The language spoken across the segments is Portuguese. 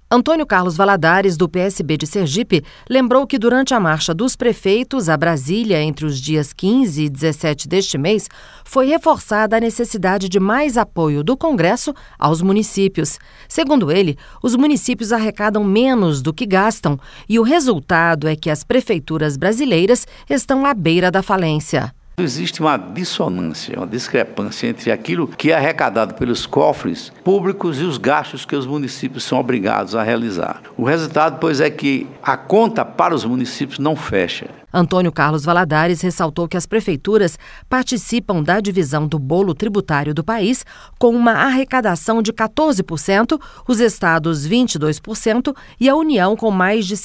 Antônio Carlos Valadares, do PSB de Sergipe, lembrou que durante a marcha dos prefeitos a Brasília, entre os dias 15 e 17 deste mês, foi reforçada a necessidade de mais apoio do Congresso aos municípios. Segundo ele, os municípios arrecadam menos do que gastam e o resultado é que as prefeituras brasileiras estão à beira da falência. Existe uma dissonância, uma discrepância entre aquilo que é arrecadado pelos cofres públicos e os gastos que os municípios são obrigados a realizar. O resultado, pois, é que a conta para os municípios não fecha. Antônio Carlos Valadares ressaltou que as prefeituras participam da divisão do bolo tributário do país com uma arrecadação de 14%, os estados 22% e a União com mais de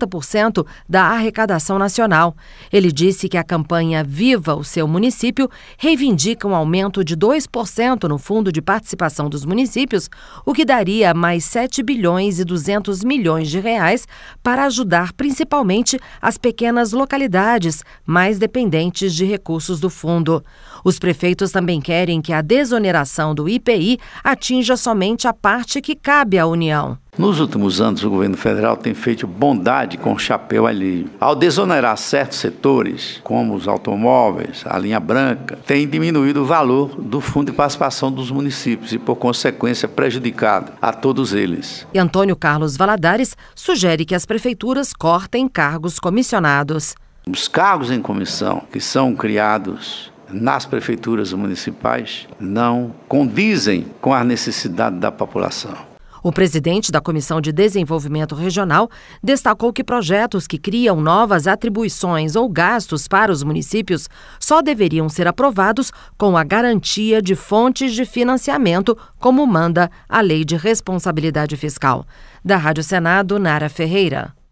60% da arrecadação nacional. Ele disse que a campanha Viva o Seu Município reivindica um aumento de 2% no Fundo de Participação dos Municípios, o que daria mais 7 bilhões e 200 milhões de reais para ajudar principalmente as pequenas localidades mais dependentes de recursos do fundo. Os prefeitos também querem que a desoneração do IPI atinja somente a parte que cabe à União. Nos últimos anos, o governo federal tem feito bondade com o chapéu alheio. Ao desonerar certos setores, como os automóveis, a linha branca, tem diminuído o valor do fundo de participação dos municípios e, por consequência, prejudicado a todos eles. E Antônio Carlos Valadares sugere que as prefeituras cortem cargos comissionados. Os cargos em comissão que são criados nas prefeituras municipais não condizem com a necessidade da população. O presidente da Comissão de Desenvolvimento Regional destacou que projetos que criam novas atribuições ou gastos para os municípios só deveriam ser aprovados com a garantia de fontes de financiamento, como manda a Lei de Responsabilidade Fiscal. Da Rádio Senado, Nara Ferreira.